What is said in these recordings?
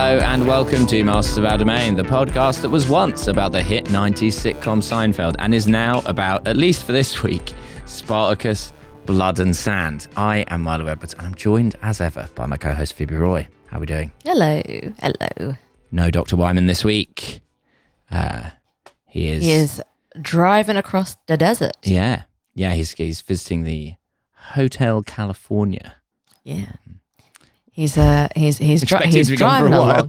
Hello and welcome to Masters of Our Domain, the podcast that was once about the hit 90s sitcom Seinfeld and is now about, at least for this week, Spartacus, Blood and Sand. I am Milo Edwards and I'm joined as ever by my co-host Phoebe Roy. How are we doing? Hello. No Dr. Wyman this week. He is driving across the desert. Yeah, he's visiting the Hotel California. Yeah. He's driving along.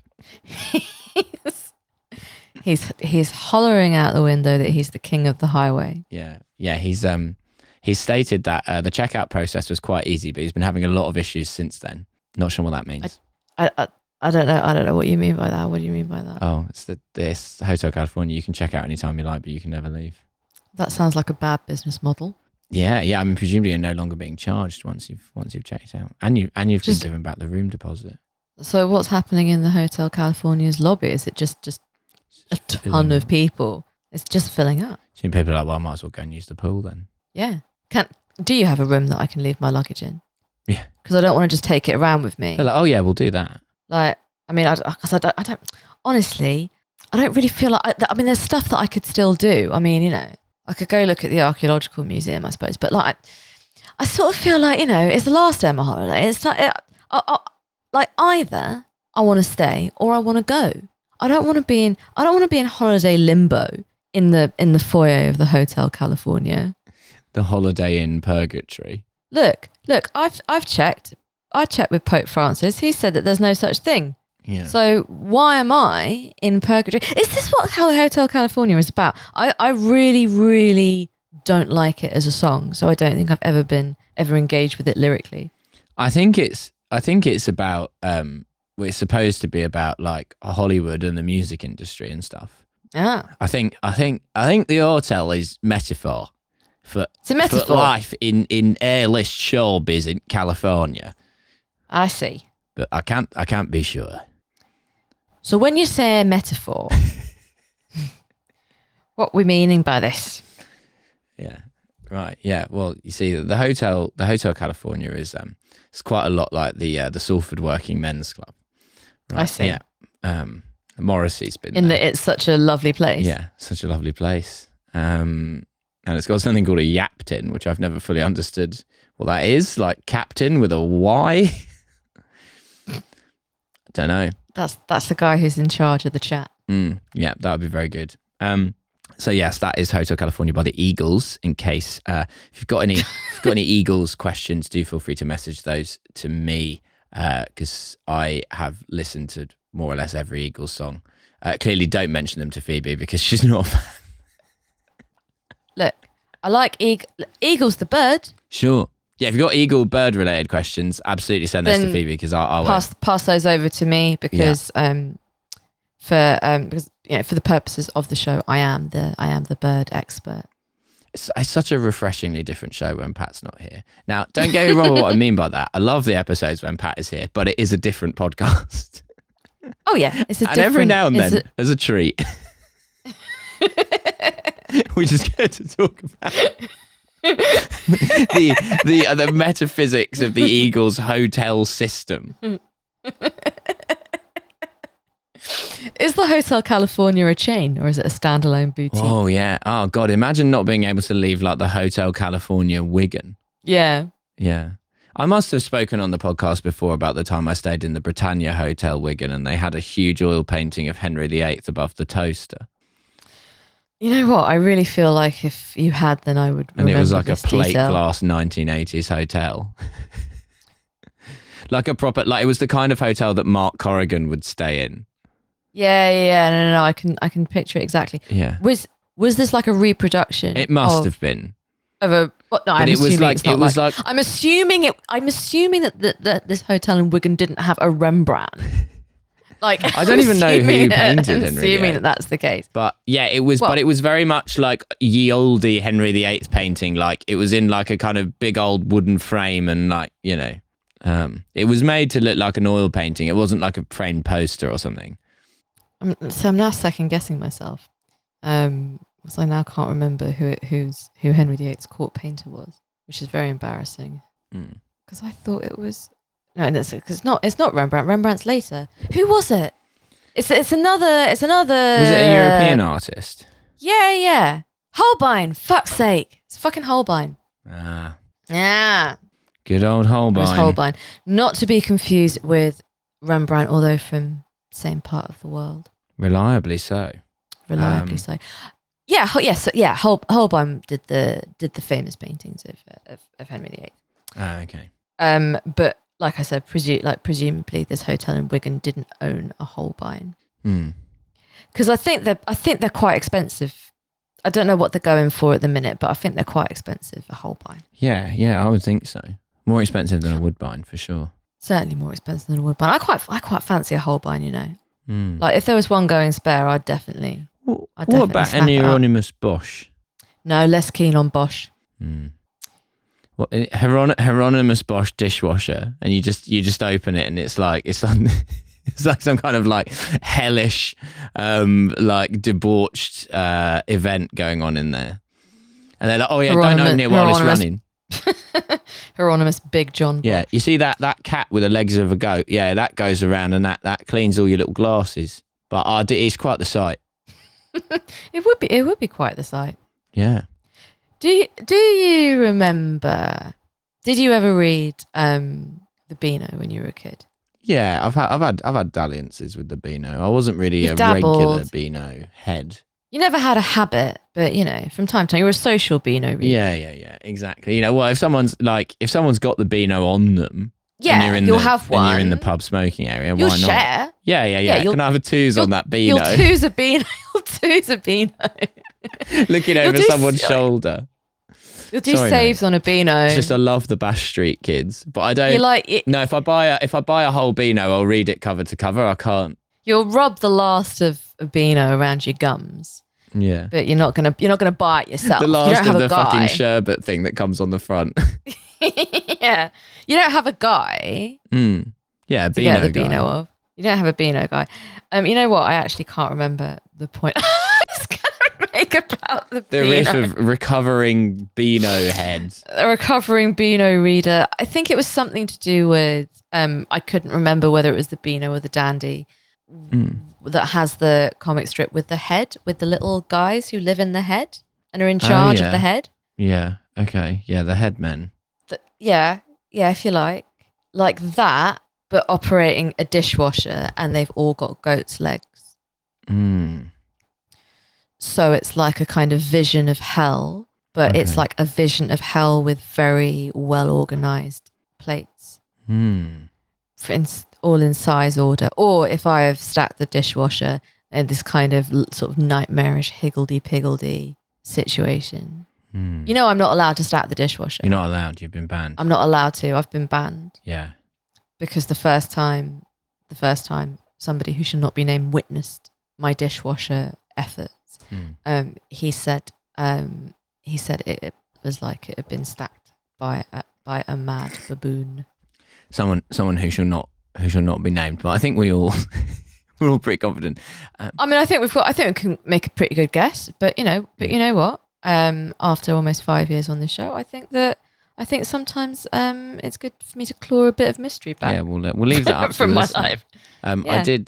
he's hollering out the window that he's the king of the highway. Yeah. He's stated that the checkout process was quite easy, but he's been having a lot of issues since then. Not sure what that means. I don't know. I don't know what you mean by that. What do you mean by that? Oh, it's this Hotel California. You can check out anytime you like, but you can never leave. That sounds like a bad business model. Yeah. I mean, presumably you're no longer being charged once you've checked out, and you've been given back the room deposit. So what's happening in the Hotel California's lobby? Is it just a ton of people? It's just filling up. So people are like, well, I might as well go and use the pool then. Yeah. Do you have a room that I can leave my luggage in? Yeah. Because I don't want to just take it around with me. They're like, oh yeah, we'll do that. Like, I mean, I don't. Honestly, I don't really feel like. I mean, there's stuff that I could still do. I mean, I could go look at the archaeological museum, I suppose. But like, I sort of feel like it's the last day of my holiday. It's like, like either I want to stay or I want to go. I don't want to be in holiday limbo in the foyer of the Hotel California. The Holiday in Purgatory. Look, I've checked. I checked with Pope Francis. He said that there's no such thing. Yeah. So why am I in purgatory? Is this how Hotel California is about? I really, really don't like it as a song. So I don't think I've ever engaged with it lyrically. I think it's about it's supposed to be about like Hollywood and the music industry and stuff. Yeah. I think the hotel is metaphor for life in A-list showbiz in California. I see. But I can't be sure. So when you say metaphor, what are we meaning by this? Yeah. Right. Yeah. Well, you see, the Hotel California is it's quite a lot like the Salford Working Men's Club. Right? I see. Yeah. Morrissey's been in there. that it's such a lovely place. Yeah, such a lovely place. And it's got something called a Yaptin, which I've never fully understood what that is. Like captain with a Y. Don't know. That's the guy who's in charge of the chat. Yeah, that would be very good. So yes, that is Hotel California by the Eagles. In case if you've got any Eagles questions, do feel free to message those to me because I have listened to more or less every Eagles song. Clearly, don't mention them to Phoebe because she's not a fan. Look, I like Eagles the bird. Sure. Yeah, if you've got Eagle bird related questions, absolutely send those to Phoebe because I'll pass those over to me because for the purposes of the show, I am the bird expert. It's such a refreshingly different show when Pat's not here. Now, don't get me wrong with what I mean by that. I love the episodes when Pat is here, but it is a different podcast. Oh yeah, it's and every now and then there's a treat. We just get to talk about the metaphysics of the Eagles hotel system. Is the Hotel California a chain or is it a standalone boutique? Oh yeah. Oh god, imagine not being able to leave like the Hotel California Wigan. Yeah. Yeah. I must have spoken on the podcast before about the time I stayed in the Britannia Hotel Wigan and they had a huge oil painting of Henry VIII above the toaster. You know what? I really feel like if you had, then I would remember. And it was like a plate detail. glass 1980s hotel. Like a proper, like it was the kind of hotel that Mark Corrigan would stay in. Yeah. No. I can picture it exactly. Yeah. Was this like a reproduction? It must have been. Of a. What, no, but it was like it was like. I'm assuming that this hotel in Wigan didn't have a Rembrandt. Like I don't even know who painted Henry assuming VIII. that's the case. But yeah, it was. But it was very much like ye olde Henry VIII painting. Like it was in like a kind of big old wooden frame, and like it was made to look like an oil painting. It wasn't like a framed poster or something. So I'm now second guessing myself. So I now can't remember who Henry VIII's court painter was, which is very embarrassing. Because I thought it was No, it's not Rembrandt. Rembrandt's later. Who was it? It's another. Was it a European artist? Yeah. Holbein. Fuck's sake. It's fucking Holbein. Ah, Yeah. good old It was Holbein. Holbein. Not to be confused with Rembrandt, although from the same part of the world. Reliably so. Reliably so. Yeah. Holbein did the famous paintings of Henry VIII. Ah, okay. But like I said, presumably this hotel in Wigan didn't own a Holbein. Because I think they're quite expensive. I don't know what they're going for at the minute, but I think they're quite expensive, a Holbein. Yeah, I would think so. More expensive than a Woodbine for sure. Certainly more expensive than a Woodbine. I quite fancy a Holbein, you know. Like if there was one going spare, I'd definitely. What about an Hieronymus Bosch? No, less keen on Bosch. What Hieronymus Bosch dishwasher, and you just open it, and it's like some kind of like hellish, like debauched event going on in there, and they're like, oh yeah, don't open it while it's running. Hieronymus Big John Bosch. Yeah, you see that cat with the legs of a goat? Yeah, that goes around and that cleans all your little glasses. But it's quite the sight. It would be quite the sight. Yeah. Do you remember? Did you ever read the Beano when you were a kid? Yeah, I've had dalliances with the Beano. I wasn't really You've a dabbled. regular Beano head. You never had a habit, but you know, from time to time, you were a social Beano reader. Yeah, exactly. You know, well, if someone's got the Beano on them, and you'll have one. And you're in the pub smoking area. You'll why not? share. Yeah. Can I have a twos on that Beano? You'll twos a Beano. You'll twos a Beano. Looking over someone's shoulder. You'll do saves on a Beano. It's just I love the Bash Street Kids, but I don't. You like it. No, if I buy a whole Beano, I'll read it cover to cover. I can't. You'll rub the last of a Beano around your gums. Yeah, but you're not gonna buy it yourself. The last you don't have of the a guy. fucking sherbet thing that comes on the front. Yeah, you don't have a guy. Yeah, a to Beano get the guy. Beano of. You don't have a Beano guy. You know what? I actually can't remember the point I was gonna make about the riff Beano. of recovering Beano heads. A recovering Beano reader. I think it was something to do with. I couldn't remember whether it was the Beano or the Dandy. That has the comic strip with the head, with the little guys who live in the head and are in charge of the head. Yeah. Okay. Yeah. The headmen. Yeah. If you like that, but operating a dishwasher, and they've all got goat's legs. So it's like a kind of vision of hell, but it's like a vision of hell with very well organized plates. All in size order. Or if I have stacked the dishwasher in this kind of sort of nightmarish higgledy-piggledy situation. You know, I'm not allowed to stack the dishwasher. You're not allowed. You've been banned. I'm not allowed to. I've been banned. Yeah. Because the first time somebody who should not be named witnessed my dishwasher efforts, he said it was like it had been stacked by a mad baboon. Someone who shall not be named, but I think we're all pretty confident. I mean, I think we can make a pretty good guess, but you know what? After almost 5 years on this show, I think sometimes it's good for me to claw a bit of mystery back. Yeah, we'll leave that up from to my listener. life. I did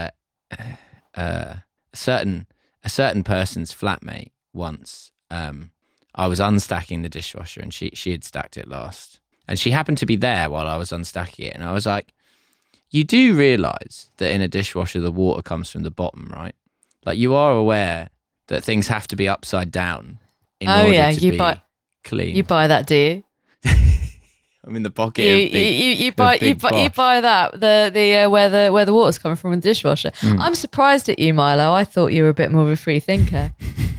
a certain person's flatmate once. I was unstacking the dishwasher, and she had stacked it last, and she happened to be there while I was unstacking it, and I was like, "You do realise that in a dishwasher the water comes from the bottom, right? Like you are aware that things have to be upside down in order to be clean." You buy that, do you? I'm in the pocket. You buy that the where the water's coming from in the dishwasher. I'm surprised at you, Milo. I thought you were a bit more of a free thinker.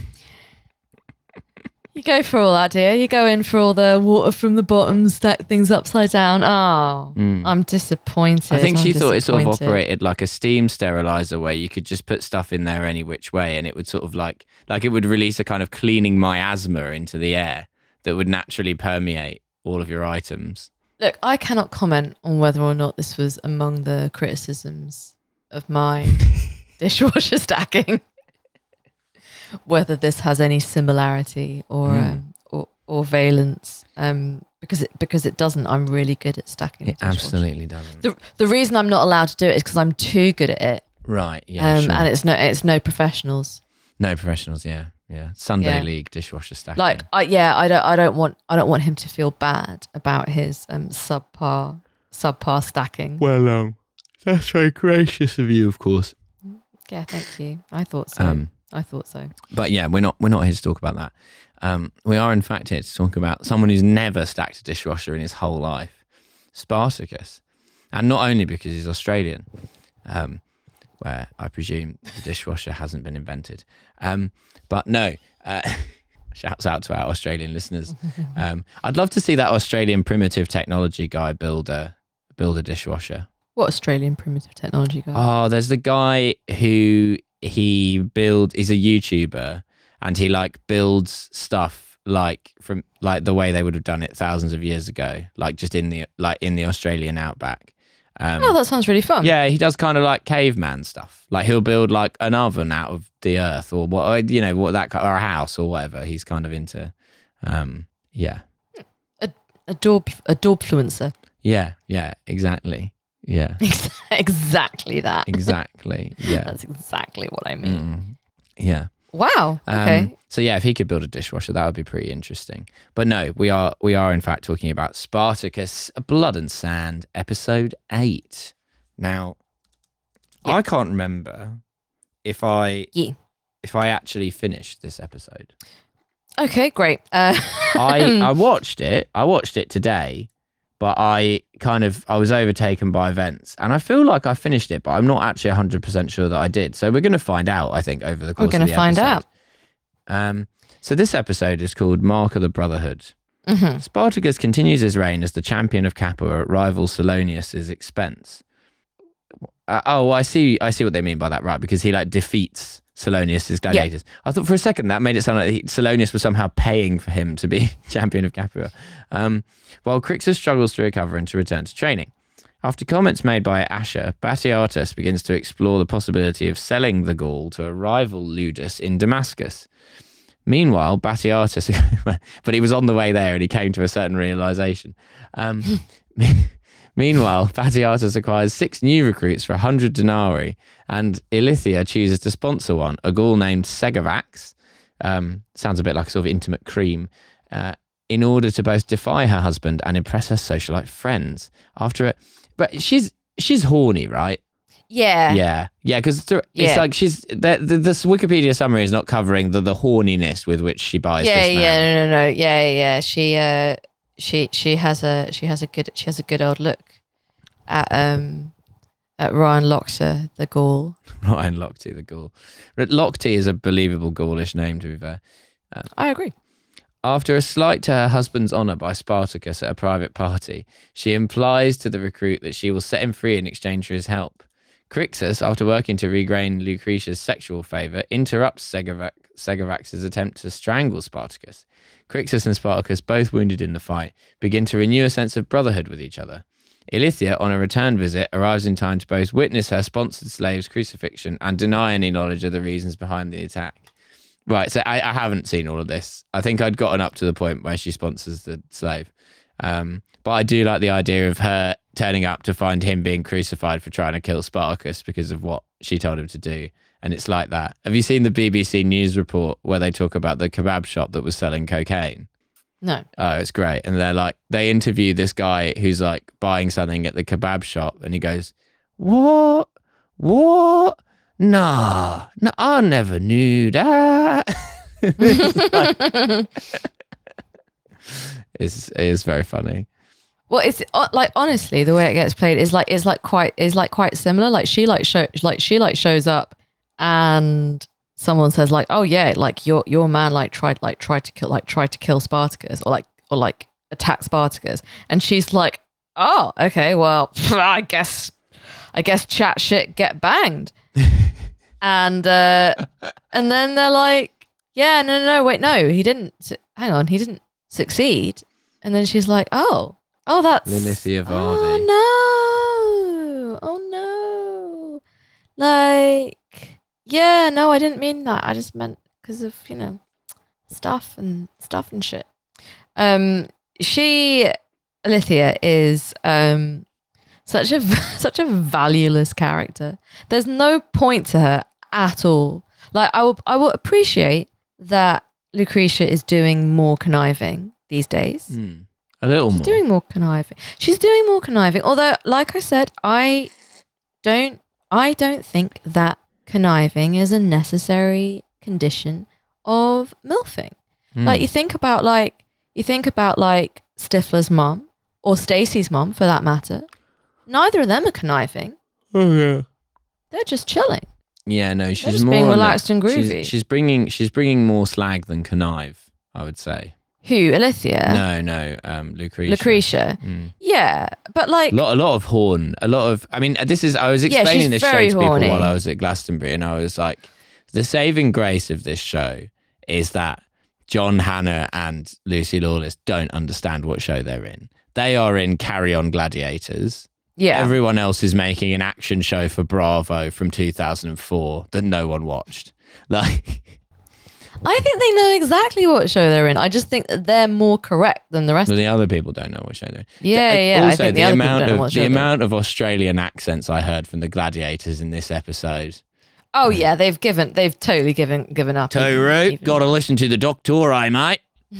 You go for all that, dear. You go in for all the water from the bottom, stack things upside down. Oh, I'm disappointed. I think she thought it sort of operated like a steam sterilizer, where you could just put stuff in there any which way, and it would sort of like it would release a kind of cleaning miasma into the air that would naturally permeate all of your items. Look, I cannot comment on whether or not this was among the criticisms of my dishwasher stacking. Whether this has any similarity or valence, because it doesn't. I'm really good at stacking. It dishwashing. absolutely doesn't. The reason I'm not allowed to do it is because I'm too good at it. Right. Yeah. Sure. And it's no professionals. No professionals. Yeah. Yeah. Sunday Yeah. league dishwasher stacking. Like I don't want him to feel bad about his subpar stacking. Well, that's very gracious of you, of course. Yeah, thank you. I thought so. But yeah, we're not here to talk about that. We are in fact here to talk about someone who's never stacked a dishwasher in his whole life, Spartacus, and not only because he's Australian, where I presume the dishwasher hasn't been invented, but no. Shouts out to our Australian listeners. I'd love to see that Australian primitive technology guy build a dishwasher. What Australian primitive technology guy? Oh, there's the guy who he's a YouTuber, and he like builds stuff like from like the way they would have done it thousands of years ago, like just in the Australian outback. Oh, that sounds really fun. Yeah, he does kind of like caveman stuff. Like he'll build like an oven out of the earth, or what or a house or whatever. He's kind of into, yeah. A dawbfluencer. Yeah, exactly. Yeah, exactly that. exactly. Yeah, That's exactly what I mean. yeah. Wow. Okay. So yeah, if he could build a dishwasher, that would be pretty interesting. But no, we are in fact talking about Spartacus, Blood and Sand, episode 8. Now, Yeah. I can't remember if I actually finished this episode. Okay, great. I watched it. I watched it today, but I was overtaken by events, and I feel like I finished it, but I'm not actually 100% sure that I did. So we're going to find out, I think, over the course of the episode. We're going to find out. So this episode is called Mark of the Brotherhood. Mm-hmm. Spartacus continues his reign as the champion of Capua at rival Salonius' expense. I see what they mean by that, right? Because he like defeats Salonius' gladiators. Yeah. I thought for a second that made it sound like Salonius was somehow paying for him to be champion of Capua. While Crixus struggles to recover and to return to training. After comments made by Asher, Batiatus begins to explore the possibility of selling the Gaul to a rival Ludus in Damascus. Meanwhile, Batiatus, but he was on the way there and he came to a certain realization. Meanwhile, Batiatus acquires 6 new recruits for 100 denarii, and Ilithia chooses to sponsor one, a Gaul named Segavax, sounds a bit like a sort of intimate cream, in order to both defy her husband and impress her socialite friends. But she's horny, right? Yeah. Because it's like she's this Wikipedia summary is not covering the horniness with which she buys. Yeah, this man. no. Yeah. She has a good old look at Ryan Lochte, the Gaul. Ryan Lochte, the Gaul. Lochte is a believable Gaulish name, to be fair. I agree. After a slight to her husband's honour by Spartacus at a private party, she implies to the recruit that she will set him free in exchange for his help. Crixus, after working to regain Lucretia's sexual favour, interrupts Segavax's attempt to strangle Spartacus. Crixus and Spartacus, both wounded in the fight, begin to renew a sense of brotherhood with each other. Ilithia, on a return visit, arrives in time to both witness her sponsored slave's crucifixion and deny any knowledge of the reasons behind the attack. Right, so I haven't seen all of this. I think I'd gotten up to the point where she sponsors the slave. But I do like the idea of her turning up to find him being crucified for trying to kill Spartacus because of what she told him to do. And it's like that. Have you seen the BBC News report where they talk about the kebab shop that was selling cocaine? No. Oh, it's great. And they interview this guy who's like buying something at the kebab shop, and he goes, What? No, I never knew that. It's very funny. Well, it's like honestly, the way it gets played is quite similar. Like she shows up, and someone says like, "Oh yeah, like your man tried to kill Spartacus or attack Spartacus," and she's like, "Oh, okay, well, I guess chat shit get banged." And then they're like, yeah, no, wait, no, he didn't. Hang on, he didn't succeed. And then she's like, oh, that's Lilithia Vardy. Oh no, like, yeah, no, I didn't mean that. I just meant because of stuff and shit. Alithia is such a such a valueless character. There's no point to her at all. Like I will appreciate that Lucretia is doing more conniving these days. A little more. Doing more conniving. She's doing more conniving. Although, like I said, I don't think that conniving is a necessary condition of MILFing. Like you think about Stifler's mum or Stacey's mum for that matter. Neither of them are conniving. Oh yeah. They're just chilling. Yeah, no, They're she's just more being on relaxed the- and groovy. She's bringing more slag than connive, I would say. Who, Alithia? No, Lucretia. Lucretia. Yeah, but like A lot of horn. I was explaining she's this show very to people horny. while I was at Glastonbury, and I was like, the saving grace of this show is that John Hannah and Lucy Lawless don't understand what show they're in. They are in Carry On Gladiators. yeah. Everyone else is making an action show for Bravo from 2004 that no one watched. Like, I think they know exactly what show they're in. I just think that they're more correct than the rest. the other people don't know what show they're in. Yeah. I Also, think the the other people amount don't know of what show the they're in. amount of Australian accents I heard from the gladiators in this episode. Oh yeah, they've totally given up. Too rude. Got to listen to the doctor, eh, mate?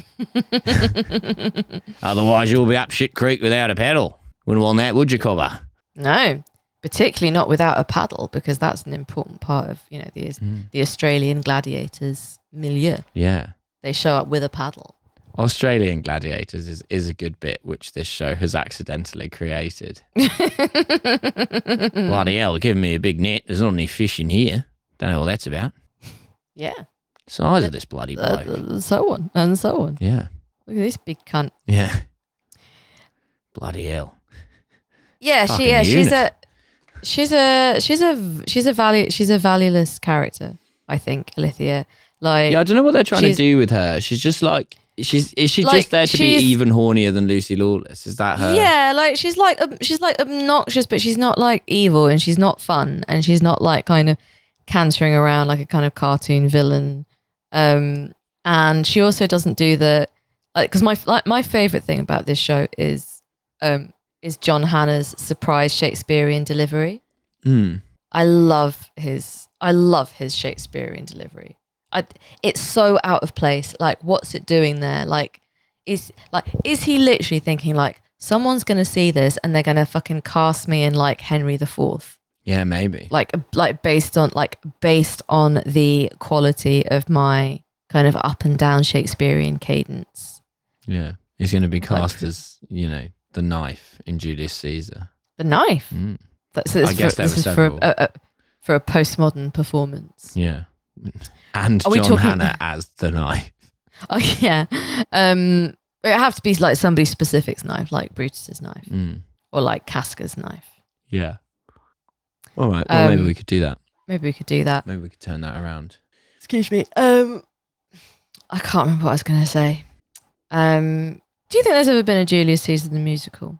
Otherwise, you'll be up shit creek without a pedal. Wouldn't want that, would you, Cobber? No, particularly not without a paddle, because that's an important part of the Australian gladiators milieu. Yeah. They show up with a paddle. Australian gladiators is a good bit which this show has accidentally created. Bloody hell, giving me a big net. There's not any fish in here. Don't know what that's about. Yeah, Size of this bloody bloke. so on and so on. Yeah. Look at this big cunt. Yeah. Bloody hell. Yeah, Fucking unit. she's a valueless character. I think Alithia. Like, Yeah, I don't know what they're trying to she's- do with her. She's just like, is she Like, just there to be she's- even hornier than Lucy Lawless? Is that her? yeah, like she's like obnoxious, but she's not like evil, and she's not fun, and she's not like kind of cantering around like a kind of cartoon villain. And she also doesn't do the because my favorite thing about this show is John Hannah's surprise Shakespearean delivery. I love his Shakespearean delivery. It's so out of place. Like, what's it doing there? Is he literally thinking like someone's gonna see this and they're gonna fucking cast me in like Henry IV? Yeah, maybe. Like based on the quality of my kind of up and down Shakespearean cadence. Yeah. He's going to be cast as, the knife in Julius Caesar. The knife. I guess there were several. For a postmodern performance. Yeah. And Are we John talking- Hannah as the knife. Oh yeah. It would have to be like somebody specific's knife, like Brutus's knife, or like Casca's knife. Yeah. All right. Well, maybe we could do that. Maybe we could do that. Maybe we could turn that around. Excuse me. I can't remember what I was going to say. Do you think there's ever been a Julius Caesar the musical?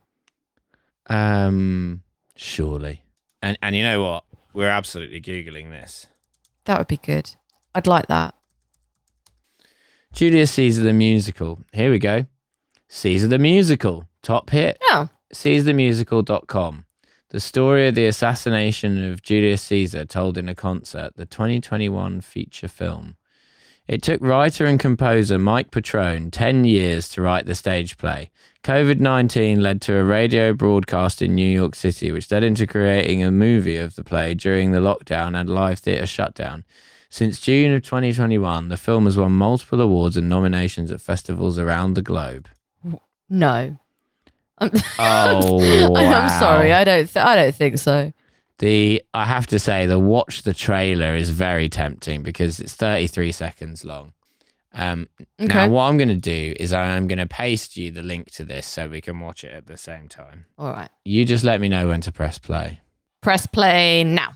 Surely. And you know what? We're absolutely Googling this. That would be good. I'd like that. Julius Caesar the musical. Here we go. Caesar the musical. Top hit. Yeah. CaesarTheMusical.com. The story of the assassination of Julius Caesar told in a concert, the 2021 feature film. It took writer and composer Mike Petrone 10 years to write the stage play. COVID-19 led to a radio broadcast in New York City, which led into creating a movie of the play during the lockdown and live theatre shutdown. Since June of 2021, the film has won multiple awards and nominations at festivals around the globe. No. Oh, I'm sorry. wow. I don't think so. I have to say, the watch the trailer is very tempting because it's 33 seconds long. Now, what I'm going to do is I'm going to paste you the link to this so we can watch it at the same time. All right. You just let me know when to press play. Press play now.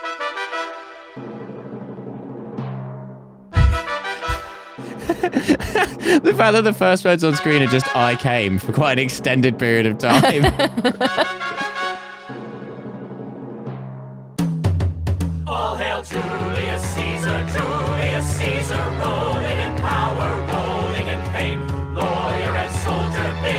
The fact that the first words on screen are just "I came" for quite an extended period of time. All hail Julius Caesar, rolling in power, rolling in fame, lawyer and soldier,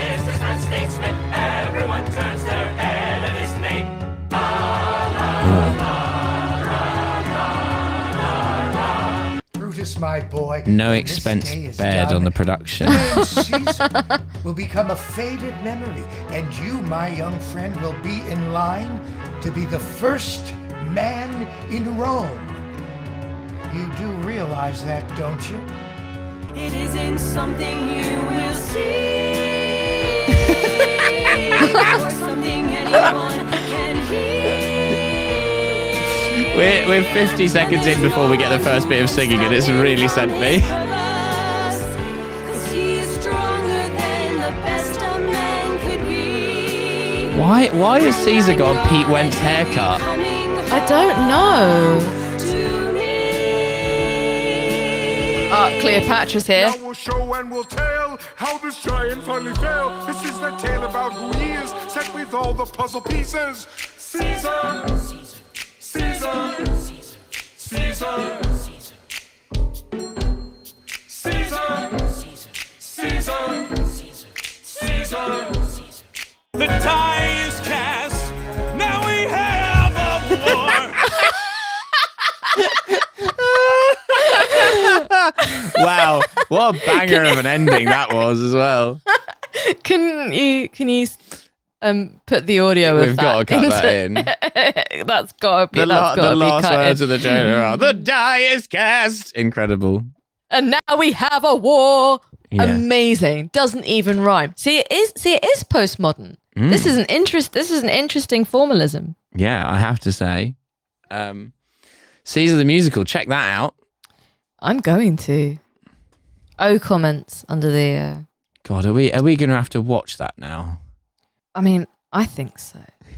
right, boy. No When this expense day is spared done, on the production. the name Caesar will become a faded memory, and you, my young friend, will be in line to be the first man in Rome. You do realize that, don't you? It isn't something you will see or something anyone can hear. We're 50 seconds in before we get the first bit of singing, and it's really sent me. 'Cause he is stronger than the best a man could be. Why has Caesar got Pete Wentz haircut? I don't know. Cleopatra's here. Now we'll show and we'll tell how this giant finally fell. This is the tale about who he is, set with all the puzzle pieces. Caesar, Caesar, Caesar, Caesar, Caesar, Caesar. The die is cast. Now we have a war. Wow, what a banger of an ending that was as well. Can you put the audio of We've that? got to cut that in. That's gotta be. The That's gotta be last cut words in. of the trailer are, the die is cast. Incredible. And now we have a war. Yeah. Amazing. Doesn't even rhyme. See, it is postmodern. This is an interesting formalism. Yeah, I have to say. Caesar the Musical, check that out. I'm going to. Comments under the. God, are we going to have to watch that now? I mean, I think so.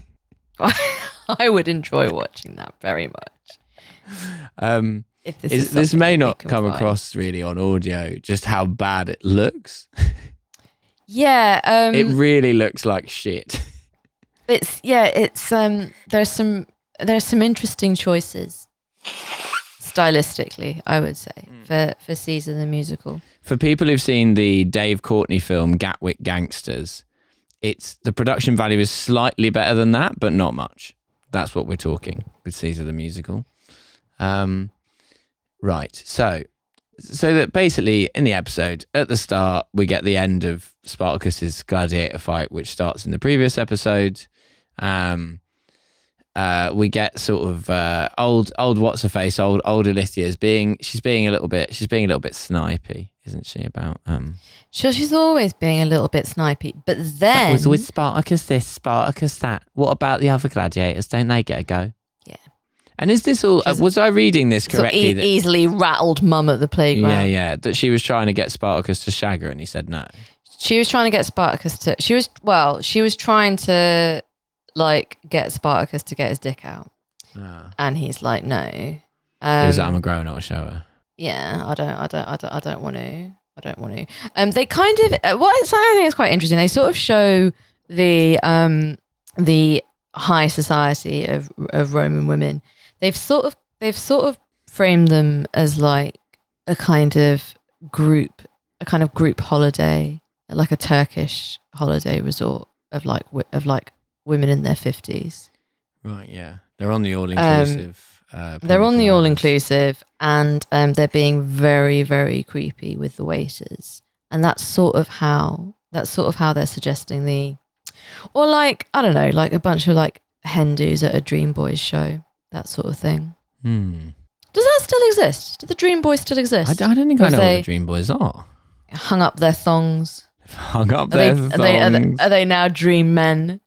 I would enjoy watching that very much. If This may something we not can come find. across really on audio, just how bad it looks. Yeah. It really looks like shit. It's there's some interesting choices stylistically, I would say, for Caesar the Musical. For people who've seen the Dave Courtney film Gatwick Gangsters, the production value is slightly better than that, but not much. That's what we're talking with Caesar the Musical. Right. So that basically in the episode, at the start, we get the end of Spartacus's gladiator fight, which starts in the previous episode. We get sort of old what's her face, old Alithia she's being a little bit snipey, isn't she? About Sure, she's always being a little bit snipey, but then was with Spartacus this, Spartacus that. What about the other gladiators? Don't they get a go? Yeah. And is this all? Was I reading this sort of correctly? that- easily rattled mum at the playground. yeah. That she was trying to get Spartacus to shag her, and he said no. She was trying to get Spartacus to. She was trying to like get Spartacus to get his dick out, and he's like, no. He was like, I'm Um, a grown up, show her. yeah, I don't want to. They kind of I think is quite interesting. They sort of show the high society of Roman women. They've sort of framed them as like a kind of group holiday, like a Turkish holiday resort of like women in their 50s. Right, yeah. They're on the all inclusive. They're on the all-inclusive, and they're being very, very creepy with the waiters, and that's sort of how they're suggesting or like I don't know, like a bunch of like Hindus at a Dream Boys show, that sort of thing. Does that still exist? Do the Dream Boys still exist? I don't think Or I know have what they the Dream Boys are. hung up their thongs? Hung up Are their they, are they now Dream Men?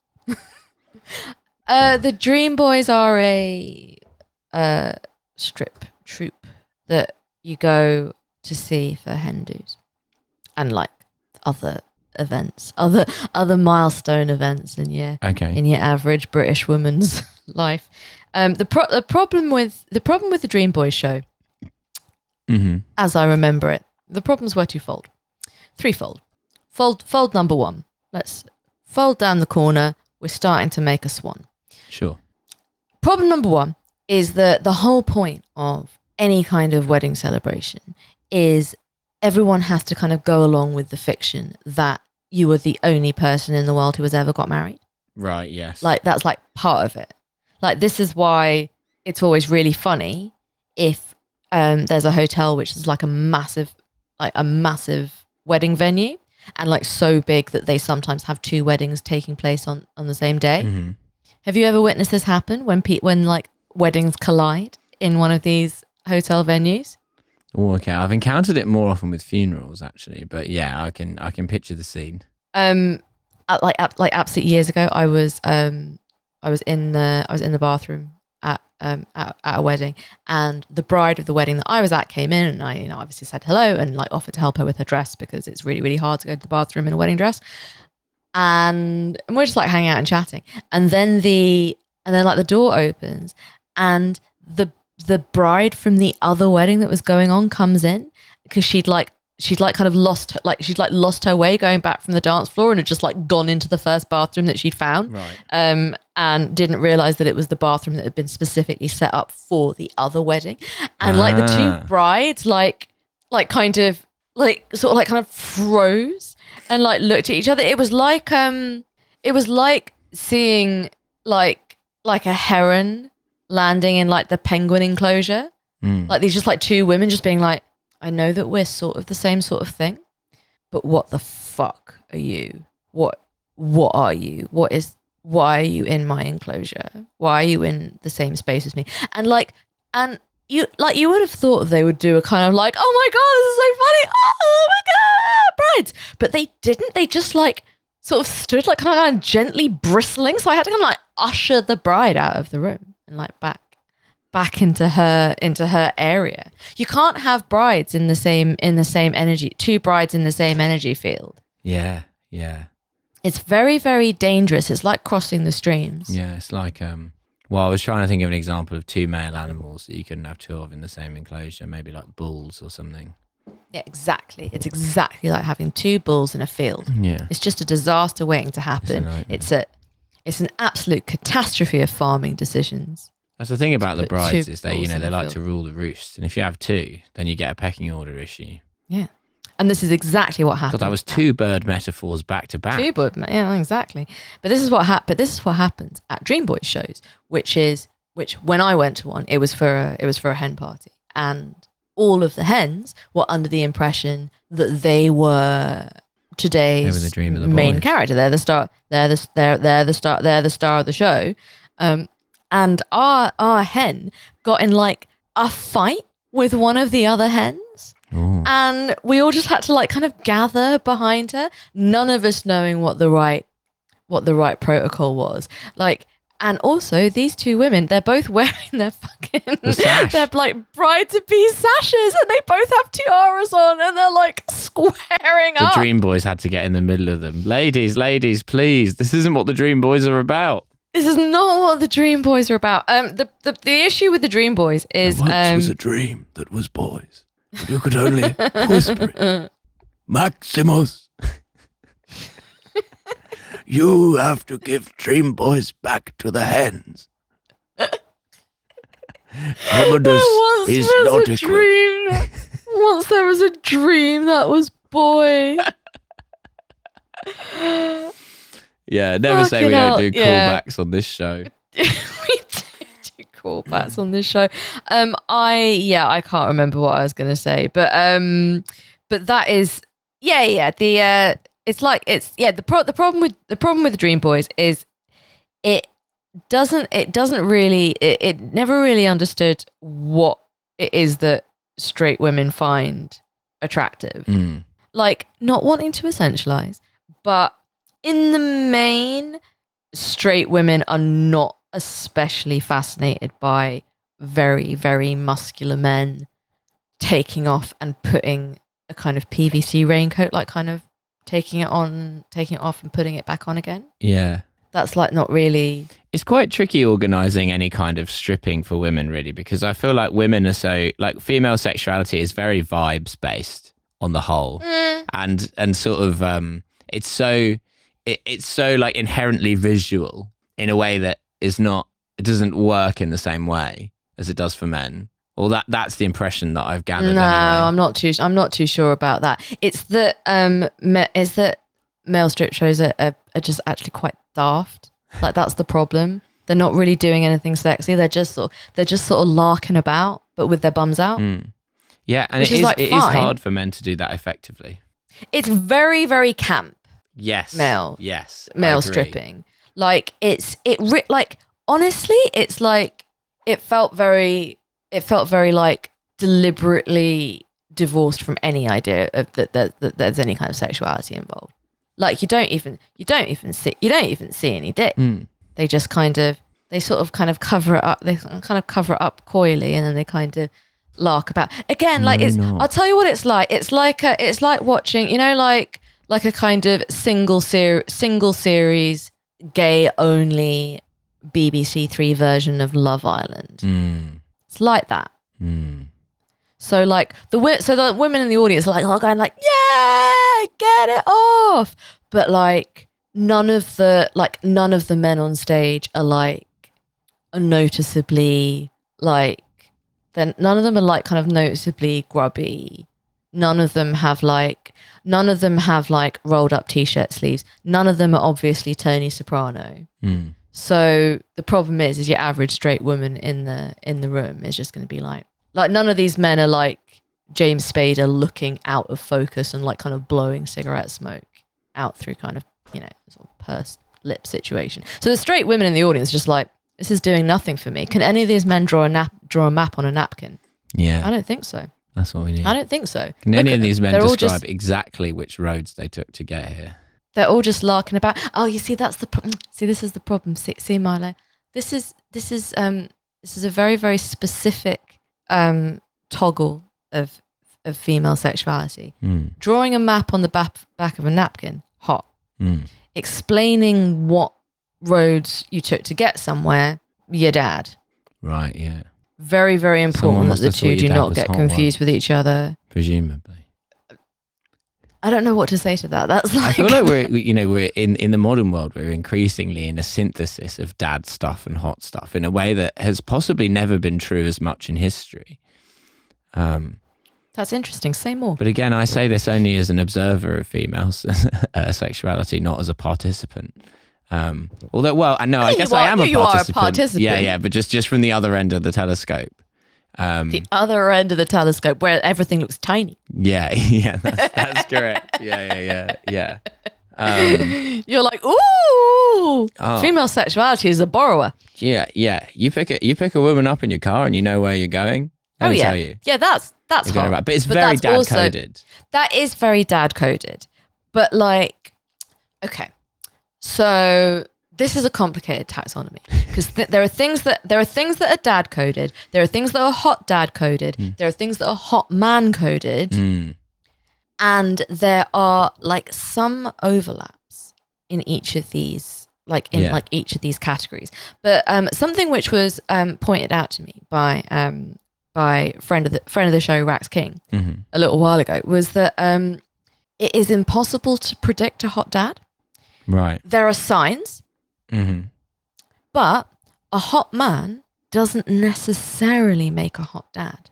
The Dream Boys are a strip troupe that you go to see for Hindus and like other events, other milestone events in your average British woman's life. The problem with the Dream Boys show, as I remember it, the problems were threefold. Fold number one. Let's fold down the corner. We're starting to make a swan. Sure. Problem number one is that the whole point of any kind of wedding celebration is everyone has to kind of go along with the fiction that you are the only person in the world who has ever got married. Right, yes. Like that's like part of it. Like this is why it's always really funny if there's a hotel which is like a massive wedding venue, and like so big that they sometimes have two weddings taking place on the same day. Mhm. Have you ever witnessed this happen when like weddings collide in one of these hotel venues? Oh, okay. I've encountered it more often with funerals, actually, but yeah, I can picture the scene. Like absolute years ago, I was in the bathroom at a wedding, and the bride of the wedding that I was at came in, and I obviously said hello and like offered to help her with her dress because it's really, really hard to go to the bathroom in a wedding dress. And we're just like hanging out and chatting, and then like the door opens, and the bride from the other wedding that was going on comes in because she'd kind of lost her way going back from the dance floor, and had just like gone into the first bathroom that she'd found, Right. and didn't realize that it was the bathroom that had been specifically set up for the other wedding. And like the two brides kind of froze and like looked at each other. It was like seeing like a heron landing in like the penguin enclosure. Like these just like two women just being like, I know that we're sort of the same sort of thing, but what the fuck are you? What are you? Why are you in my enclosure? Why are you in the same space as me? And you would have thought they would do a kind of like, oh my God, this is so funny. Oh my God, brides. But they didn't. They just like sort of stood like kind of gently bristling. So I had to kind of like usher the bride out of the room and like back into her area. You can't have brides in the same energy, two brides in the same energy field. Yeah. It's very, very dangerous. It's like crossing the streams. Yeah, it's like well, I was trying to think of an example of two male animals that you couldn't have two of in the same enclosure, maybe like bulls or something. Yeah, exactly. It's exactly like having two bulls in a field. Yeah. It's just a disaster waiting to happen. It's an absolute catastrophe of farming decisions. That's the thing about the Put brides two is they, bulls in they a like field. to rule the roost. And if you have two, then you get a pecking order issue. Yeah. And this is exactly what happened. God, that was two bird metaphors back to back. Two bird, yeah, exactly. But this is what happens at Dream Boys shows, which when I went to one, it was for a hen party, and all of the hens were under the impression that they were today's the dream of the main boys. character. They're the star. They're the star of the show. And our hen got in like a fight with one of the other hens. Ooh. And we all just had to like kind of gather behind her, none of us knowing what the right protocol was. Like, and also these two women, they're both wearing their sash. they're like bride-to-be sashes, and they both have tiaras on, and they're like squaring The up. Dream Boys had to get in the middle of them. Ladies, please. This isn't what the Dream Boys are about. This is not what the Dream Boys are about. The issue with the Dream Boys is was a dream that was boys. You could only whisper it. Maximus, you have to give Dream Boys back to the hens. Commodus is not a equipped. dream. Once there was a dream that was boy. Yeah, never say we Fucking hell, don't do yeah. callbacks on this show. We do callbacks on this show. I can't remember what I was gonna say, but that is the problem with the Dream Boys is it never really understood what it is that straight women find attractive. Mm. Like, not wanting to essentialize, but in the main, straight women are not especially fascinated by very, very muscular men taking off and putting a kind of PVC raincoat, like kind of taking it off and putting it back on again. Yeah. That's like not really. It's quite tricky organizing any kind of stripping for women, really, because I feel like women are so, like, female sexuality is very vibes based on the whole. And sort of it's so like inherently visual in a way that it doesn't work in the same way as it does for men. Or that's the impression that I've gathered. No, anyway. I'm not too sure about that. It's that male strip shows are just actually quite daft. Like, that's the problem. They're not really doing anything sexy. They're just sort of larking about, but with their bums out. Yeah, and Which it is is like it is fine. hard for men to do that effectively. It's very, very camp. Yes. Male. Yes. I Male agree. stripping. Like like honestly, it's like it felt very like deliberately divorced from any idea of that there's any kind of sexuality involved. Like you don't even see any dick. They just they sort of cover it up. They kind of cover it up coyly, and then they kind of lark about. Again, like I'll tell you what it's like. It's like watching, like a kind of single series, gay only BBC Three version of Love Island. It's like that. So like the women in the audience are like going like, yeah, get it off. But like none of the men on stage are noticeably like, then none of them are like kind of noticeably grubby. None of them have like rolled up t-shirt sleeves. None of them are obviously Tony Soprano. So the problem is your average straight woman in the room is just going to be like none of these men are like James Spader looking out of focus and like kind of blowing cigarette smoke out through kind of, sort of pursed lip situation. So the straight women in the audience are just like, this is doing nothing for me. Can any of these men draw a map on a napkin? Yeah. I don't think so. That's what we need. I don't think so. Can any of these men they're all describe just- exactly which roads they took to get here? They're all just larking about. Oh, you see, that's the problem. See, this is the problem. See, Milo. This is a very, very specific toggle of female sexuality. Drawing a map on the back of a napkin, hot. Explaining what roads you took to get somewhere, your dad. Right, yeah. Very, very Someone important that must the have thought two your do dad not was get hot confused with each other. Presumably. I don't know what to say to that. That's I like, feel like we're in the modern world, we're increasingly in a synthesis of dad stuff and hot stuff in a way that has possibly never been true as much in history. that's interesting. Say more. But again, I say this only as an observer of female sexuality, not as a participant. Although, well, I know, I guess I am a you are a participant. participant. Yeah, but just from the other end of the telescope. The other end of the telescope where everything looks tiny. Yeah, that's correct. Yeah. You're like, ooh, Oh. female sexuality is a borrower. Yeah. You pick a woman up in your car and you know where you're going. Let me tell you. Yeah, that's You're going hot. right. But it's very that's dad also- coded. That is very dad coded. But like, okay, so this is a complicated taxonomy because there are things that are dad coded. There are things that are hot dad coded. There are things that are hot man coded. And there are like some overlaps in each of these, each of these categories. But something which was pointed out to me by friend of the show, Rax King, a little while ago, was that it is impossible to predict a hot dad. Right. There are signs, but a hot man doesn't necessarily make a hot dad.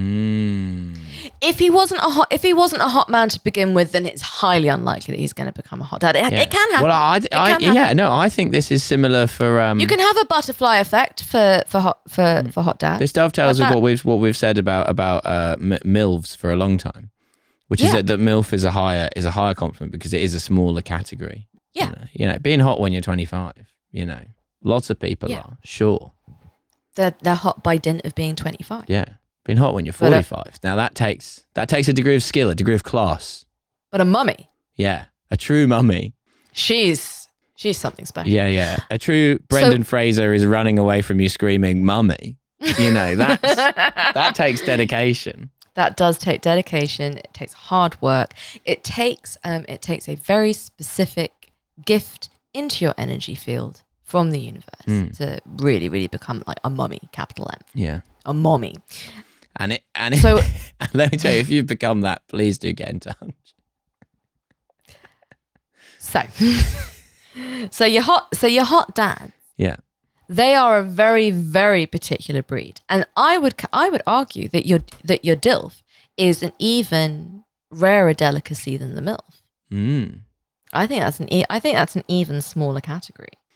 If he wasn't a hot man to begin with, then it's highly unlikely that he's going to become a hot dad. It can happen. Well, I think this is similar for. You can have a butterfly effect for hot dad. This dovetails Like with what we've said about MILFs for a long time, which is that MILF is a higher compliment because it is a smaller category. Yeah. Being hot when you're 25. Lots of people are sure. They're hot by dint of being 25. Yeah. Being hot when you're 45. Now that takes a degree of skill, a degree of class. But a mummy, Yeah. A true mummy. she's something special. Yeah. A true Brendan Fraser is running away from you screaming mummy. That takes dedication. That does take dedication. It takes hard work. It takes a very specific gift into your energy field from the universe to really, really become like a mummy, capital M. Yeah. A mommy. And So- let me tell you, if you've become that, please do get in touch. So your hot dad, Yeah. they are a very, very particular breed. And I would argue that your DILF is an even rarer delicacy than the MILF. I think that's an even smaller category.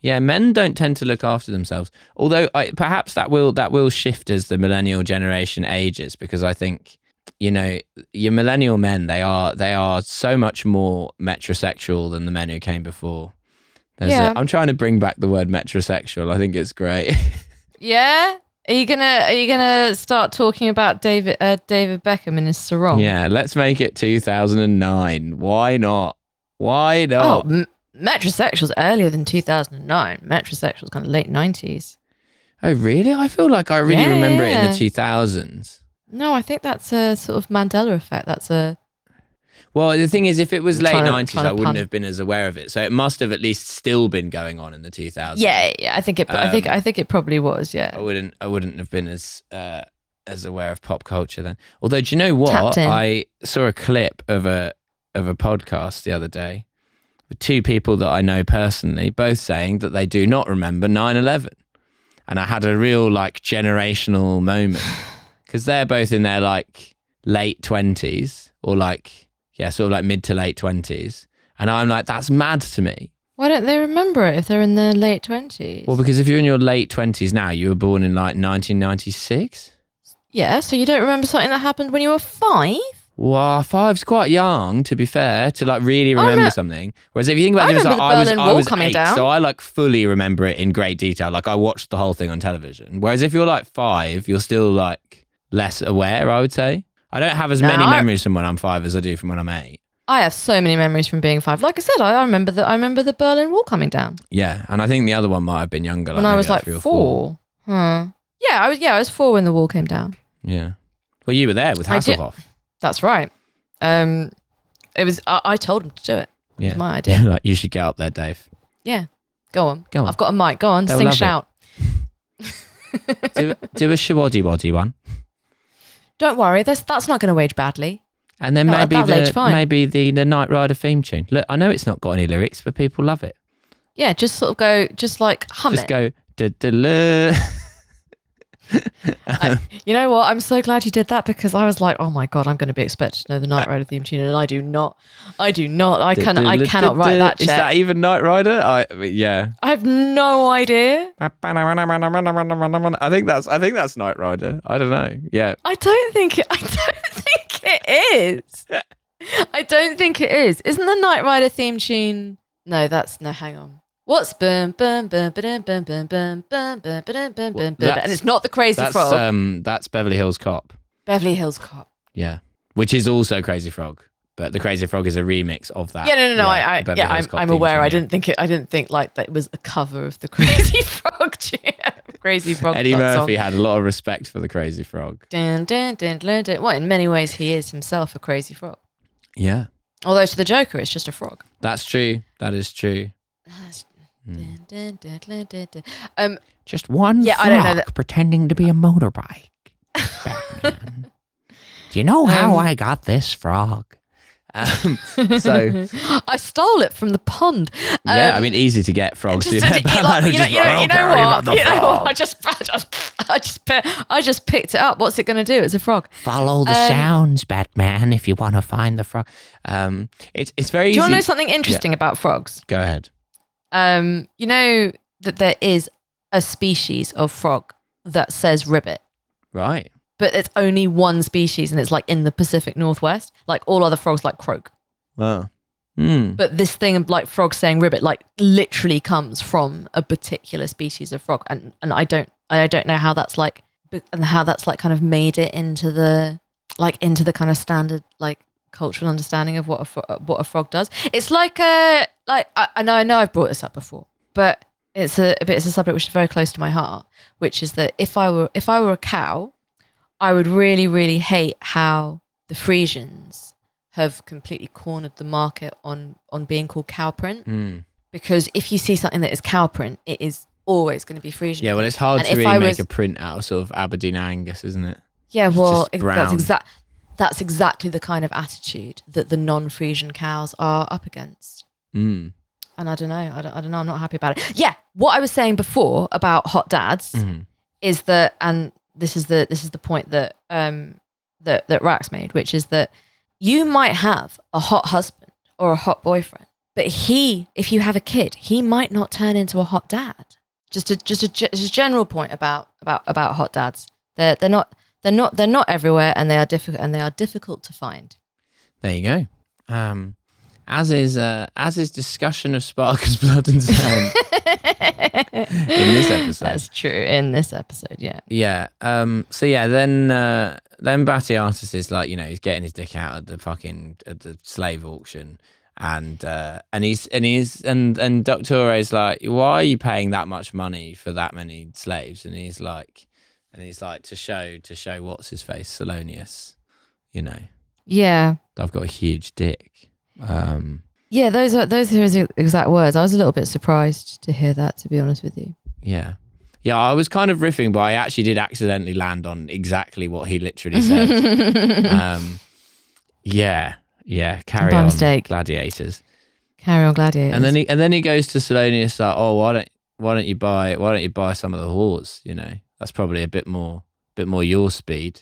Yeah, men don't tend to look after themselves. Although perhaps that will shift as the millennial generation ages, because I think, you know, your millennial men, they are so much more metrosexual than the men who came before. I'm trying to bring back the word metrosexual. I think it's great. Yeah. Are you gonna start talking about David Beckham and his sarong? Yeah, let's make it 2009. Why not? Why not? Oh, metrosexual's earlier than 2009. Metrosexual's kind of late 90s. Oh, really? I feel like I really remember it in Yeah. the 2000s. No, I think that's a sort of Mandela effect. That's a Well, the thing is, if it was late Trying to 90s, I wouldn't pun. have been as aware of it. So it must have at least still been going on in the 2000s. yeah. I think it. I think it probably was. I Yeah. wouldn't have been as aware of pop culture then. Although, do you know what? Tapped in. I saw a clip of a podcast the other day with two people that I know personally, both saying that they do not remember 9/11, and I had a real like generational moment because they're both in their like late 20s or like sort of like mid to late 20s, and I'm like, that's mad to me. Why don't they remember it if they're in their late 20s? Well, because if you're in your late 20s now, you were born in like 1996. yeah. So you don't remember something that happened when you were 5? Well, 5's quite young, to be fair, to like really remember something. Whereas if you think about I it, it's like remember the Berlin I Wall was coming 8, down. so I like fully remember it in great detail. Like I watched the whole thing on television. Whereas if you're like 5, you're still like less aware, I would say. I don't have as No, many I- memories from when I'm 5 as I do from when I'm 8. I have so many memories from being 5. Like I said, I remember the Berlin Wall coming down Yeah, and I think the other one might have been younger. when I maybe was like 3 or 4. Huh. Yeah, I was 4 when the wall came down. Yeah. Well, you were there with I did. Hasselhoff. That's right. It was. I told him to do it. It Yeah. was my idea. Like you should get up there, Dave. Yeah. Go on. Go on. I've got a mic. Go on. They'll Sing, love it. shout. Do a Shawaddy one. Don't worry. That's not going to wage badly. And then No, maybe that'll age fine. the Knight Rider theme tune. Look, I know it's not got any lyrics, but people love it. Yeah. Just sort of go. Just like hum Just it. go. Da-da-la. You know what? I'm so glad you did that because I was like, oh my god, I'm going to be expected to know the Knight Rider theme tune, and I do not. I cannot write that Is check. that even Knight Rider? Yeah. I have no idea. I think that's Knight Rider. I don't know. Yeah. I don't think it is. I don't think it is. Isn't the Knight Rider theme tune? No, hang on. What's bum bum bum bum bum bum bum bum bum bum bum bum and it's not the Crazy Frog. That's Beverly Hills Cop. Beverly Hills Cop. Yeah. Which is also Crazy Frog. But the Crazy Frog is a remix of that. Yeah, no. Beverly Hills Cop I'm theme aware. tune, I didn't think like that it was a cover of the Crazy Frog tune. Crazy Frog. Eddie song. Murphy had a lot of respect for the Crazy Frog. Dun, dun, dun, dun, dun. Well, in many ways, he is himself a crazy frog. Yeah. Although to the Joker, it's just a frog. That's true. That is true. Dun, dun, dun, dun, dun, dun. Just one Yeah, frog I don't know that- pretending to be a motorbike. Batman. Do you know how I got this frog? So I stole it from the pond. yeah, I mean, easy to get frogs. Just- You know, you Batman would just know go, what? "Carry him up the You know frog." what? I just picked it up. What's it going to do? It's a frog. Follow the sounds, Batman, if you want to find the frog. It's very Do easy. you want to know something interesting about frogs? Go ahead. You know that there is a species of frog that says ribbit, Right. but it's only one species, and it's like in the Pacific Northwest. Like all other frogs, like croak. Wow. Hmm. But this thing of like frogs saying ribbit, like literally comes from a particular species of frog, and I don't know how that's like, and how that's like kind of made it into the kind of standard like cultural understanding of what a frog does. It's like I know I've brought this up before, but it's a subject which is very close to my heart, which is that if I were a cow, I would really, really hate how the Frisians have completely cornered the market on being called cow print. Hmm. Because if you see something that is cow print, it is always going to be Frisian. Yeah, well, it's hard And to if really I make was- a print out of sort of Aberdeen Angus, isn't it? Yeah, well, just brown. that's exactly the kind of attitude that the non-Frisian cows are up against. Mm. And I don't know. I don't know. I'm not happy about it. Yeah, what I was saying before about hot dads Mhm. is that, and this is the point that that Rax made, which is that you might have a hot husband or a hot boyfriend, But if you have a kid, he might not turn into a hot dad. Just a general point about hot dads. They're not everywhere, and they are difficult to find. There you go. As is discussion of Spark's blood and sand in this episode. That's true in this episode. Yeah. Yeah. So yeah, then Batiatus is like, you know, he's getting his dick out at the slave auction, and Doctor is like, why are you paying that much money for that many slaves? And he's like to show what's his face, Salonius, you know. Yeah. I've got a huge dick. Yeah, those are his exact words. I was a little bit surprised to hear that, to be honest with you. Yeah. Yeah, I was kind of riffing, but I actually did accidentally land on exactly what he literally said. Yeah. Carry By on, mistake. gladiators. Carry on, gladiators. And then he goes to Salonius like, oh, why don't you buy some of the whores? You know, that's probably a bit more your speed.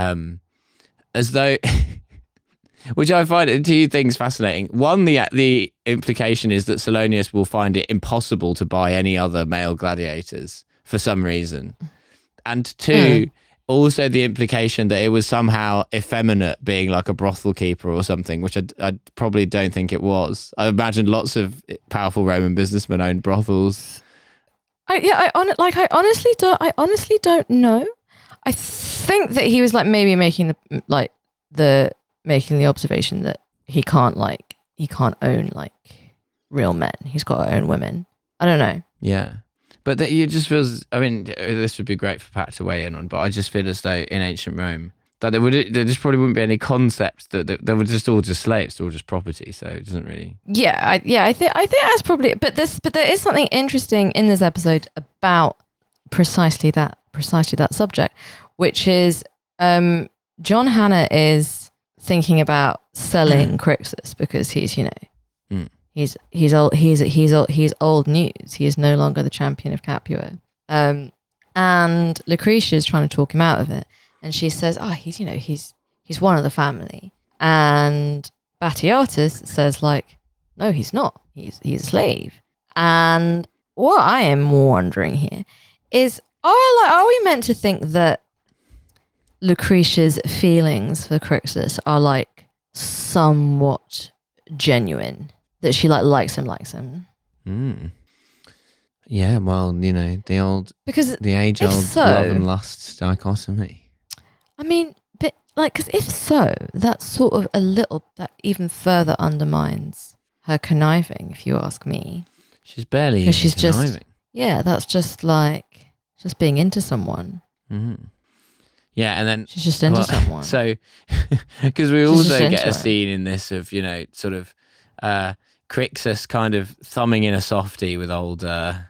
As though, which I find two things fascinating. One, the implication is that Salonius will find it impossible to buy any other male gladiators for some reason, and two, also the implication that it was somehow effeminate being like a brothel keeper or something, which I probably don't think it was. I imagine lots of powerful Roman businessmen owned brothels. I honestly don't know. I think that he was like maybe making the observation that he can't own like real men. He's got to own women. I don't know. Yeah. But that you just feels, I mean, this would be great for Pat to weigh in on, but I just feel as though in ancient Rome that there just probably wouldn't be any concepts that they were just all just slaves, all just property. So it doesn't really. Yeah, I think that's probably. But there is something interesting in this episode about precisely that subject, which is John Hannah is thinking about selling Crixus because he's, you know, he's old news. He is no longer the champion of Capua. And Lucretia is trying to talk him out of it, and she says, "Oh, he's one of the family." And Batiatus says, like, "No, he's not. He's a slave." And what I am wondering here is, are we meant to think that Lucretia's feelings for Crixus are like somewhat genuine? That she likes him. Yeah, well, you know, the age-old love and lust dichotomy. I mean, but like, because if so, that's sort of that even further undermines her conniving, if you ask me. She's barely even conniving. That's just like being into someone. Mm-hmm. Yeah, and then she's just into someone. So, because we also get a scene in this of, you know, sort of Crixus kind of thumbing in a softie with old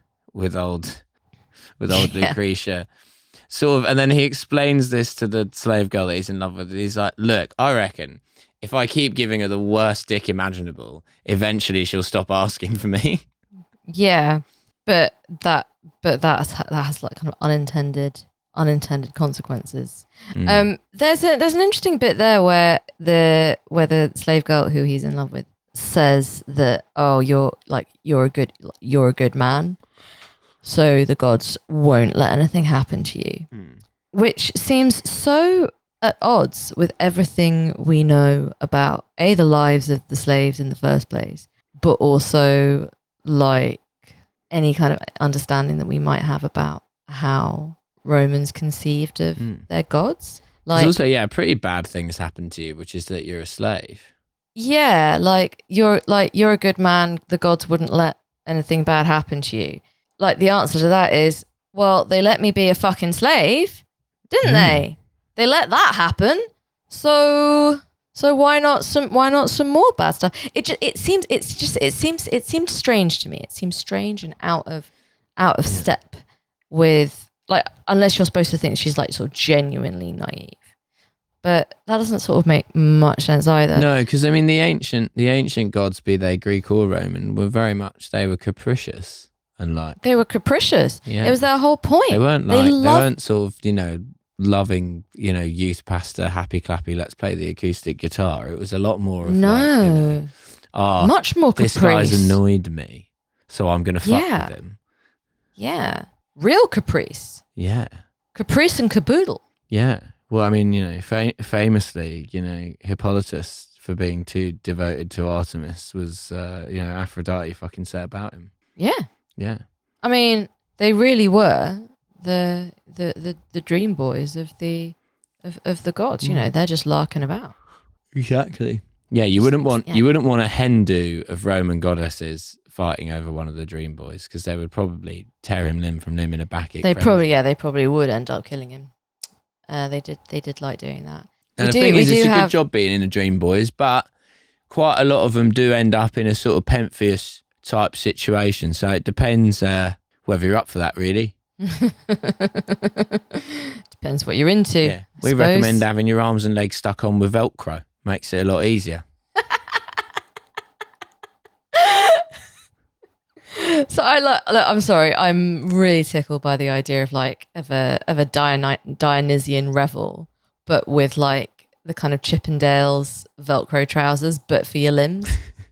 Lucretia, sort of, and then he explains this to the slave girl that he's in love with. He's like, "Look, I reckon if I keep giving her the worst dick imaginable, eventually she'll stop asking for me." Yeah, but that has like kind of unintended consequences. There's an interesting bit there where the slave girl who he's in love with says that, "Oh, you're a good man, so the gods won't let anything happen to you," which seems so at odds with everything we know about the lives of the slaves in the first place, but also like any kind of understanding that we might have about how Romans conceived of their gods. Like, there's also, a pretty bad thing has happened to you, which is that you're a slave. Yeah, like you're a good man. The gods wouldn't let anything bad happen to you. Like the answer to that is, well, they let me be a fucking slave, didn't they? They let that happen. So why not some more bad stuff? It seemed strange to me. It seems strange and out of step with, like, unless you're supposed to think she's like sort of genuinely naive. But that doesn't sort of make much sense either. No, because I mean the ancient gods, be they Greek or Roman, they were capricious and like they were capricious. Yeah. It was their whole point. They weren't sort of, you know, loving, you know, youth pastor, happy clappy, let's play the acoustic guitar. It was a lot more of like, you know, oh, Much more this caprice. guy's annoyed me, so I'm going to fuck Yeah. with him. Yeah. Real caprice. Yeah. Caprice and caboodle. Yeah. Well, I mean, famously, Hippolytus, for being too devoted to Artemis, was, Aphrodite fucking set about him. Yeah. Yeah. I mean, they really were the dream boys of the gods. They're just larking about. Exactly. Yeah, you wouldn't want Yeah. you wouldn't want a Hindu of Roman goddesses fighting over one of the dream boys, because they would probably tear him limb from limb in a backache. They probably would end up killing him. They did like doing that. And the We thing do- is, we it's do a have- good job being in the dream boys, but quite a lot of them do end up in a sort of Pentheus type situation. So it depends whether you're up for that, really. Depends what you're into. Yeah, I we suppose. recommend having your arms and legs stuck on with Velcro. Makes it a lot easier. So look, I'm sorry. I'm really tickled by the idea of a Dionysian revel, but with like the kind of Chippendales Velcro trousers, but for your limbs.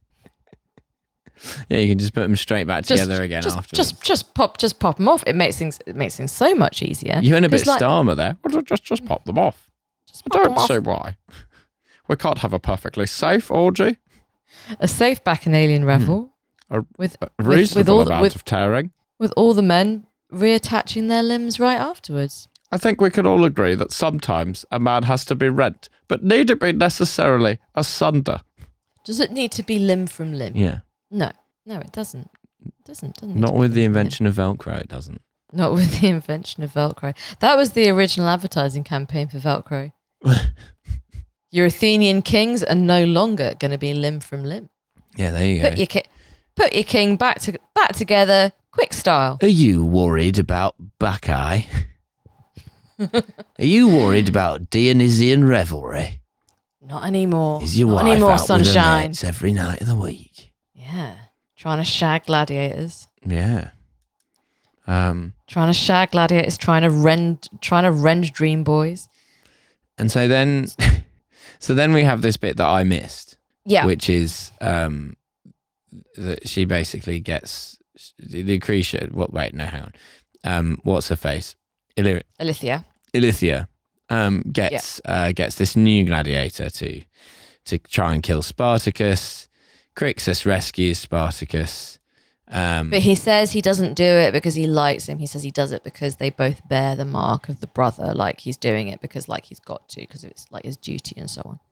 Yeah, you can just put them straight back together again afterwards. Just pop them off. It makes things so much easier. You went a bit It's like- Starmer there. Just pop them off. I pop them don't off. see why. We can't have a perfectly safe orgy. A safe Bacchanalian revel A with reasonable all amount of tearing. with all the men reattaching their limbs right afterwards. I think we can all agree that sometimes a man has to be rent, but need it be necessarily asunder? Does it need to be limb from limb? Yeah. No, it doesn't. It doesn't need Not to be with the limb from limb. invention of Velcro, it doesn't. Not with the invention of Velcro. That was the original advertising campaign for Velcro. Your Athenian kings are no longer going to be limb from limb. Yeah, there you go. Put your king back together, quick style. Are you worried about Bacchae? Are you worried about Dionysian revelry? Not anymore. Is your Not wife anymore, out with her sunshine. mates every night of the week? Yeah, trying to shag gladiators. Yeah. Trying to shag gladiators. Trying to rend dream boys. And so then, we have this bit that I missed. Yeah. Which is that she basically gets Lucretia. Wait, no, hang on. What's her face? Alithia. Ilithia gets this new gladiator to try and kill Spartacus. Crixus rescues Spartacus. But he says he doesn't do it because he likes him. He says he does it because they both bear the mark of the brother. Like he's doing it because like he's got to, because it's like his duty and so on.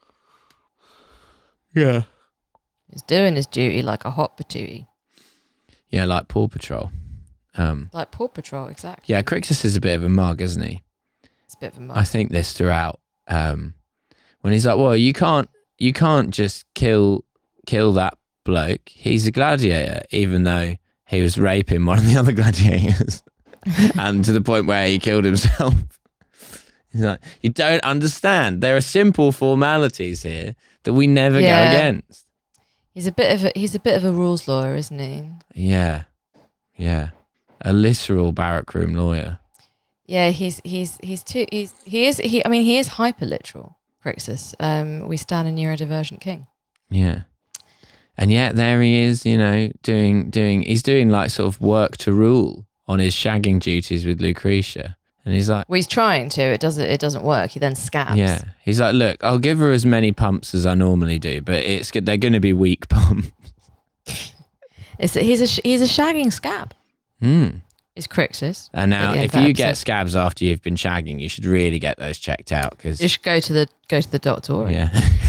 Yeah. He's doing his duty like a hot patootie. Yeah, like Paw Patrol. Like Paw Patrol, exactly. Yeah, Crixus is a bit of a mug, isn't he? It's a bit of a I mug. think this throughout. When he's like, well, you can't just kill that bloke. He's a gladiator, even though he was raping one of the other gladiators. And to the point where he killed himself. He's like, you don't understand. There are simple formalities here that we never go Yeah. against. He's a bit of a rules lawyer, isn't he? Yeah. Yeah. A literal barrack room lawyer. Yeah, he is hyper literal, Crixus. We stand a neurodivergent king. Yeah. And yet there he is, he's doing like sort of work to rule on his shagging duties with Lucretia. And he's like, Well, he's trying to. It doesn't work. He then scabs. yeah. He's like, look, I'll give her as many pumps as I normally do, but they're going to be weak pumps. He's a shagging scab. Mm. Is Crixus. And now, At the end if of that you get episode. scabs after you've been shagging, you should really get those checked out because, You should go to the doctor. yeah.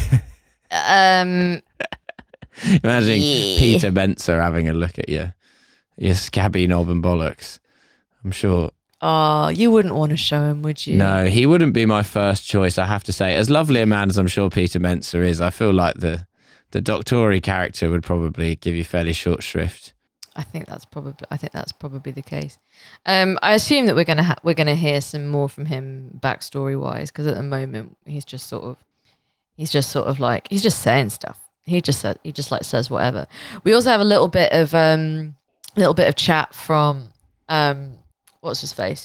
Imagine Yeah. Peter Benzer having a look at your scabby knob and bollocks. I'm sure. Oh, you wouldn't want to show him, would you? No, he wouldn't be my first choice, I have to say. As lovely a man as I'm sure Peter Benzer is, I feel like the Doctori character would probably give you fairly short shrift. I think that's probably the case. I assume that we're gonna hear some more from him backstory wise, because at the moment he's just sort of like he's just saying stuff. He just says whatever. We also have a little bit of chat from what's his face,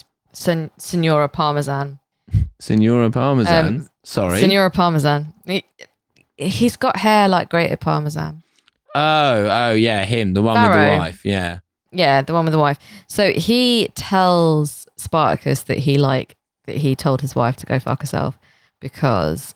Signora Parmesan. Signora Parmesan. Sorry. Signora Parmesan. he's got hair like grated parmesan. Oh, yeah, him, the one with the Varro. wife. Yeah. Yeah, the one with the wife. So he tells Spartacus that he told his wife to go fuck herself because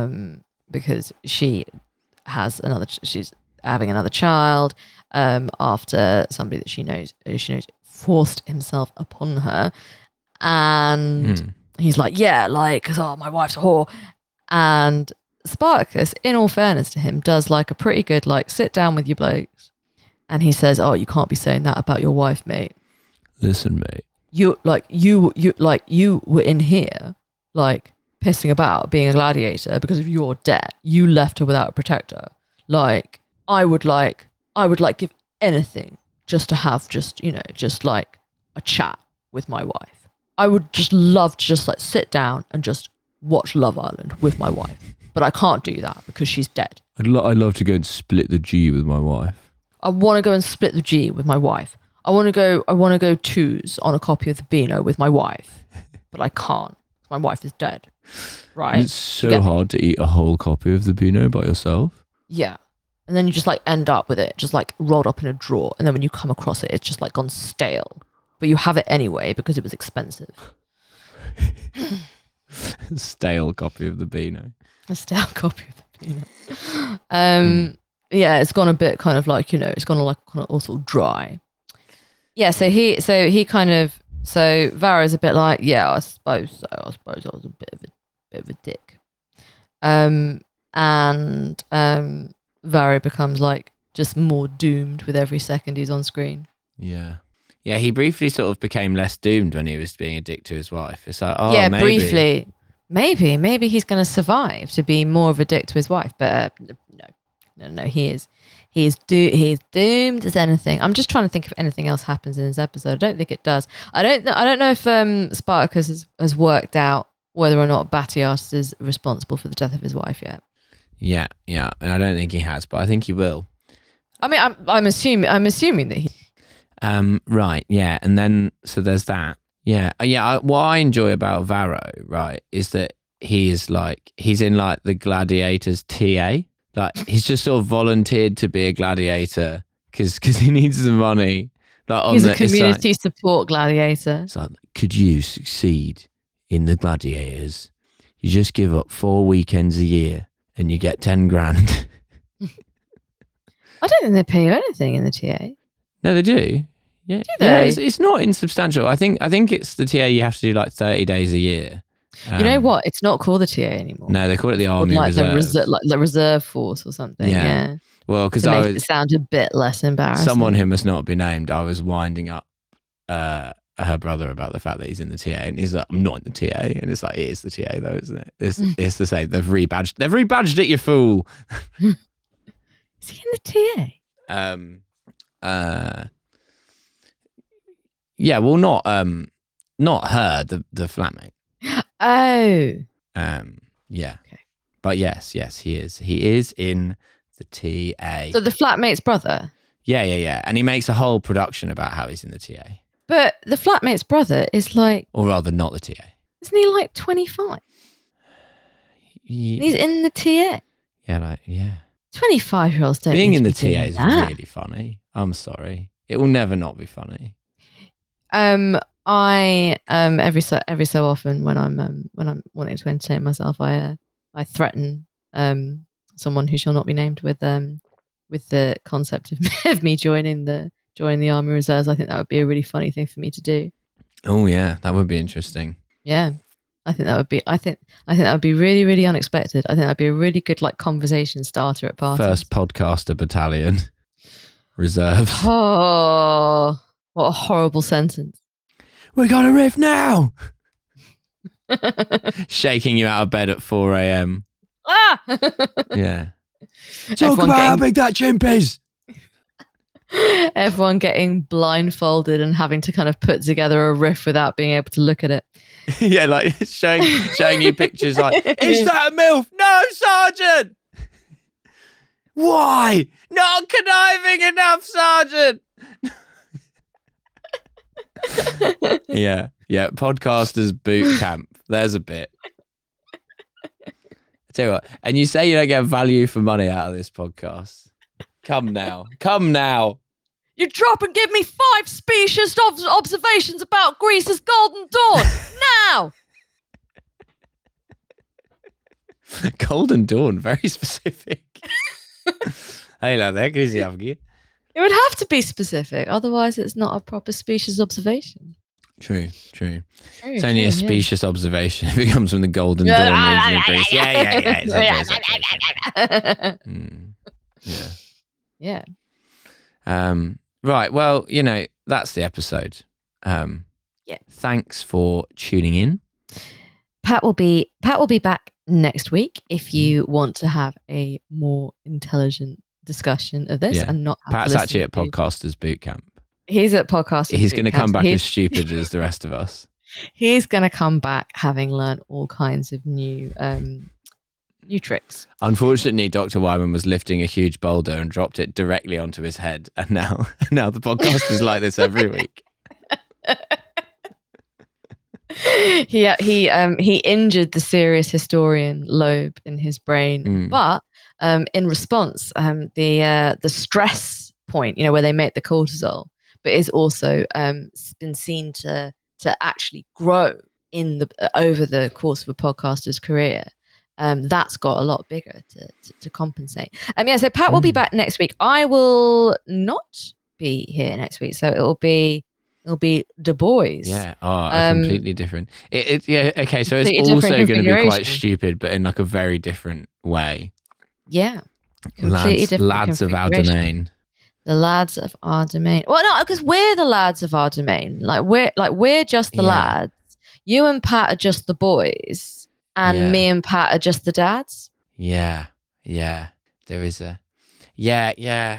she has she's having another child after somebody that she knows forced himself upon her, and he's like, yeah, like, oh, my wife's a whore. And Spartacus, in all fairness to him, does like a pretty good like sit down with your blokes, and he says, oh, you can't be saying that about your wife, mate. Listen, mate. You were in here like pissing about being a gladiator because of your debt. You left her without a protector. Like I would give anything just to have just like a chat with my wife. I would just love to just like sit down and just watch Love Island with my wife. But I can't do that because she's dead. I'd love to go and split the G with my wife. I want to go and split the G with my wife. I want to go twos on a copy of the Beano with my wife, but I can't. My wife is dead. Right? It's so hard to eat a whole copy of the Beano by yourself. Yeah. And then you just like end up with it just like rolled up in a drawer. And then when you come across it, it's just like gone stale. But you have it anyway because it was expensive. Stale copy of the Beano. A stale copy of the Beano. Yeah, it's gone a bit kind of like, it's gone like kind of all sort of dry. Yeah, so Varro's a bit like, yeah, I suppose so. I suppose I was a bit of a dick. And Varro becomes like just more doomed with every second he's on screen. Yeah. Yeah, he briefly sort of became less doomed when he was being a dick to his wife. It's like, oh, yeah, maybe. Briefly. Maybe he's going to survive to be more of a dick to his wife, but no, he is doomed as anything. I'm just trying to think if anything else happens in this episode. I don't think it does. I don't know if Spartacus has worked out whether or not Batiatus is responsible for the death of his wife yet. Yeah, and I don't think he has, but I think he will. I mean, I'm assuming that he. Right, yeah, and then so there's that. Yeah. What I enjoy about Varro, right, is that he's in like the gladiators TA. Like he's just sort of volunteered to be a gladiator because he needs the money. Like he's a community support gladiator. It's like, could you succeed in the gladiators? You just give up 4 weekends a year and you get 10 grand. I don't think they pay you anything in the TA. No, they do. Yeah, do they? Yeah, it's not insubstantial. I think it's the TA you have to do like 30 days a year. You know what? It's not called the TA anymore. No, they call it the Army Reserve. Like the Reserve Force or something. Yeah. Well, because I was it sound a bit less embarrassing. Someone who must not be named. I was winding up her brother about the fact that he's in the TA, and he's like, "I'm not in the TA," and it's like, "It is the TA, though, isn't it? It's the same. They've rebadged it, you fool." Is he in the TA? Yeah, well, not her, the flatmate. Oh. Yeah. Okay. But yes, he is. He is in the TA. So the flatmate's brother? Yeah. And he makes a whole production about how he's in the TA. But the flatmate's brother is like... Or rather, not the TA. Isn't he like 25? He's in the TA? Yeah. 25-year-olds don't Being in the TA is really funny. I'm sorry. It will never not be funny. I every so often when I'm wanting to entertain myself, I threaten someone who shall not be named with the concept of me joining the Army Reserves. I think that would be a really funny thing for me to do. Oh yeah, that would be interesting. Yeah, I think that would be really, really unexpected. I think that'd be a really good like conversation starter at parties. First podcaster battalion reserve. Oh, what a horrible sentence. We got a riff now. Shaking you out of bed at 4 a.m. Ah! Yeah. Talk about how big that chimp is. Everyone getting blindfolded and having to kind of put together a riff without being able to look at it. Yeah, like showing you pictures like, is that a MILF? No, Sergeant. Why? Not conniving enough, Sergeant. Yeah. Podcasters boot camp. There's a bit. Tell you what, and you say you don't get value for money out of this podcast. Come now. You drop and give me 5 specious observations about Greece's Golden Dawn now. Golden Dawn, very specific. Hey, there, It would have to be specific, otherwise it's not a proper specious observation. True. It's only a specious observation if it comes from the Golden Dawn region of Greece. Yeah. Yeah. Right. Well, that's the episode. Thanks for tuning in. Pat will be back next week if you want to have a more intelligent discussion of this and not have Pat's to listen actually at to- Podcasters Bootcamp. He's at Podcasters He's going to Bootcamp, come so back he's- as stupid as the rest of us. He's going to come back having learned all kinds of new tricks. Unfortunately, Dr. Wyman was lifting a huge boulder and dropped it directly onto his head, and now the podcast is like this every week. He injured the serious historian lobe in his brain, but in response, the stress point, where they make the cortisol, but is also been seen to actually grow over the course of a podcaster's career. That's got a lot bigger to compensate. So Pat will be back next week. I will not be here next week, so it'll be Du Bois. Yeah. Completely different. Okay. So it's Completely also different going to be quite configuration. stupid, but in like a very different way. Yeah. Completely different Lads of our configuration. domain. The lads of our domain. Well, no, because we're the lads of our domain. We're just the lads. You and Pat are just the boys, and me and Pat are just the dads. Yeah. There is a. Yeah.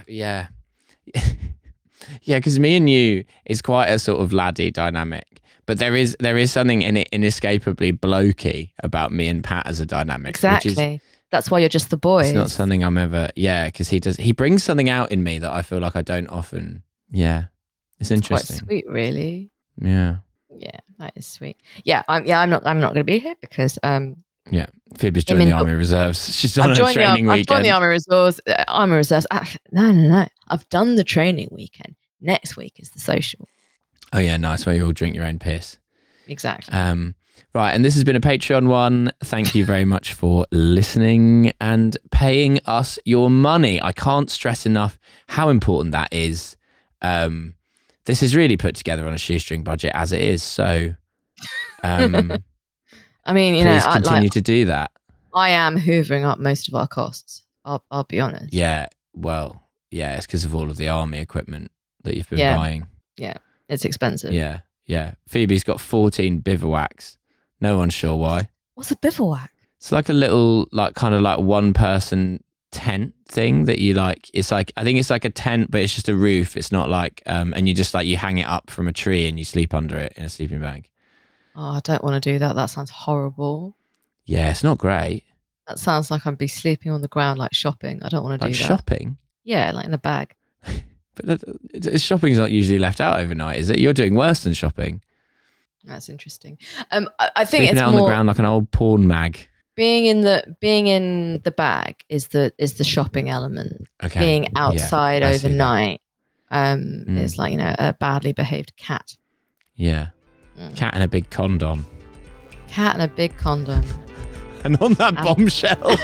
Because me and you is quite a sort of laddie dynamic, but there is something in it inescapably blokey about me and Pat as a dynamic. Exactly. That's why you're just the boys. It's not something I'm ever. Yeah, because he brings something out in me that I feel like I don't often. Yeah, it's interesting. Quite sweet, really. Yeah. Yeah, that is sweet. Yeah, I'm not going to be here because Phoebe's joined the Army Reserves. She's on a training I've weekend. joined the Army Reserves. Army Reserves. No. I've done the training weekend. Next week is the social. Oh yeah, nice. Where you all drink your own piss. Exactly. Right, and this has been a Patreon one. Thank you very much for listening and paying us your money. I can't stress enough how important that is. This is really put together on a shoestring budget as it is. So, I mean, please continue to do that. I am hoovering up most of our costs. I'll be honest. Yeah, well, yeah, it's because of all of the army equipment that you've been buying. Yeah, it's expensive. Yeah. Phoebe's got 14 bivouacs. No one's sure why. What's a bivouac? It's like a little, kind of one person tent thing that you like. It's like, I think it's like a tent, but it's just a roof. It's not like, and you just you hang it up from a tree and you sleep under it in a sleeping bag. Oh, I don't want to do that. That sounds horrible. Yeah, it's not great. That sounds like I'd be sleeping on the ground like shopping. I don't want to do that. Shopping? Yeah, like in a bag. But shopping's not usually left out overnight, is it? You're doing worse than shopping. That's interesting. I think Sleeping it's out more on the ground like an old porn mag. being in the bag is the shopping element. Okay. Being outside I see that. overnight is like a badly behaved cat. Yeah. Cat and a big condom. Cat and a big condom. And on that bombshell,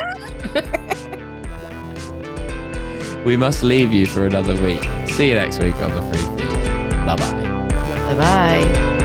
we must leave you for another week. See you next week on the Free Feed. Bye-bye. Bye bye.